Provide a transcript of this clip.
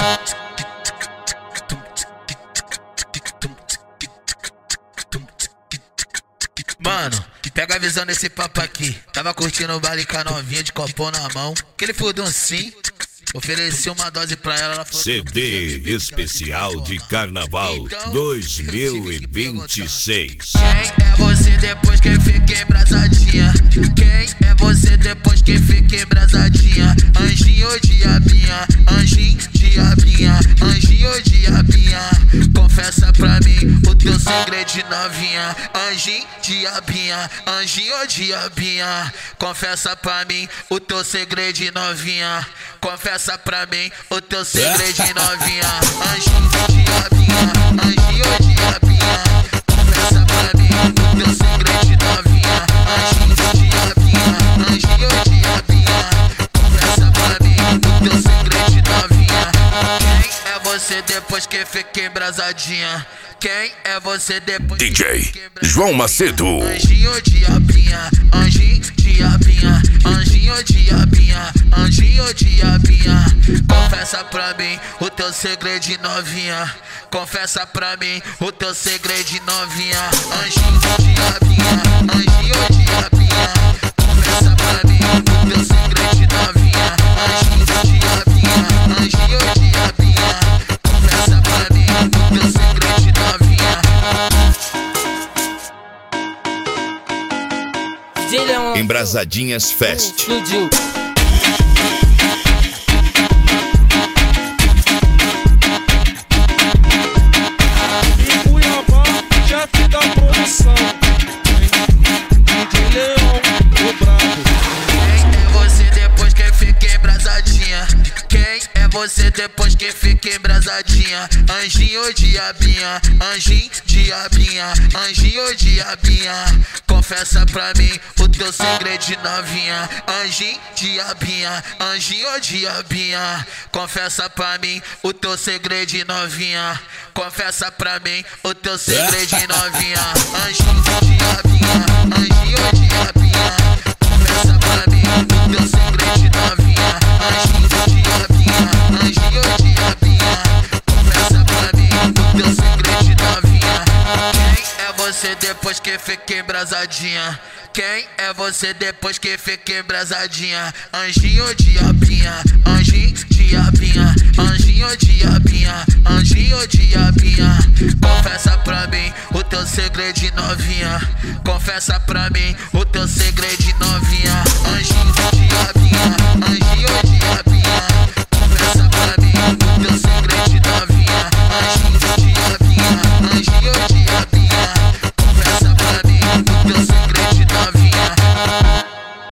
Mano, pega a visão desse papo aqui. Tava curtindo o baile com a novinha de copão na mão. Aquele furduncinho. Ofereci uma dose pra ela, ela falou CD especial de Carnaval então, 2026. Quem é você depois que fica embrasadinha? Quem é você depois que fica embrasadinha? Anjinho ou diabinha? Anjinho, diabinha? Anjinho ou diabinha? Confessa pra mim o teu segredo de novinha. Anjinho, diabinha? Anjinho ou diabinha? Confessa pra mim o teu segredo de novinha. Confessa pra mim o teu segredo de novinha. Anjinho, diabinha? Anjinho ou diabinha? Confessa pra mim o teu segredo de novinha. Anjinho, diabinha? Anjinho ou diabinha? Confessa pra mim o teu segredo de novinha. Quem é você depois que fica embrasadinha? Quem é você depois DJ que fica embrasadinha? João Macedo. Anjinho ou diabinha? Anjinho, diabinha? Anjinho ou diabinha? Anjinho ou diabinha? Confessa pra mim o teu segredo de novinha. Confessa pra mim o teu segredo de novinha. Anjinho, diabinha? Anjinho ou diabinha? Confessa pra mim o teu segredo de novinha. Anjinho, diabinha? Anjinho ou diabinha? Confessa pra mim o teu segredo de novinha. Embrasadinhas Fest. Explodiu. E Cuiabá, chefe da produção. DJ Leão, o brabo. Quem é você depois que fica embrasadinha? Quem é você depois que fica embrasadinha? Anjinho ou diabinha? Anjinho, diabinha? Anjinho ou diabinha? Confessa pra mim o teu segredo de novinha. Anjinho, diabinha? Anjinho ou diabinha? Confessa pra mim o teu segredo de novinha. Confessa pra mim o teu segredo de novinha. Anjinho, diabinha? Anjinho ou diabinha? Confessa pra mim o teu segredo de novinha. Anjinho, diabinha? Anjinho ou diabinha? Confessa pra mim o teu segredo de novinha. Quem é você depois que fica embrasadinha? Quem é você depois que fica embrasadinha? Anjinho ou diabinha? Anjinho, diabinha? Anjinho ou diabinha? Anjinho ou diabinha? Confessa pra mim o teu segredo de novinha. Confessa pra mim o teu segredo de novinha. Anjinho, diabinha?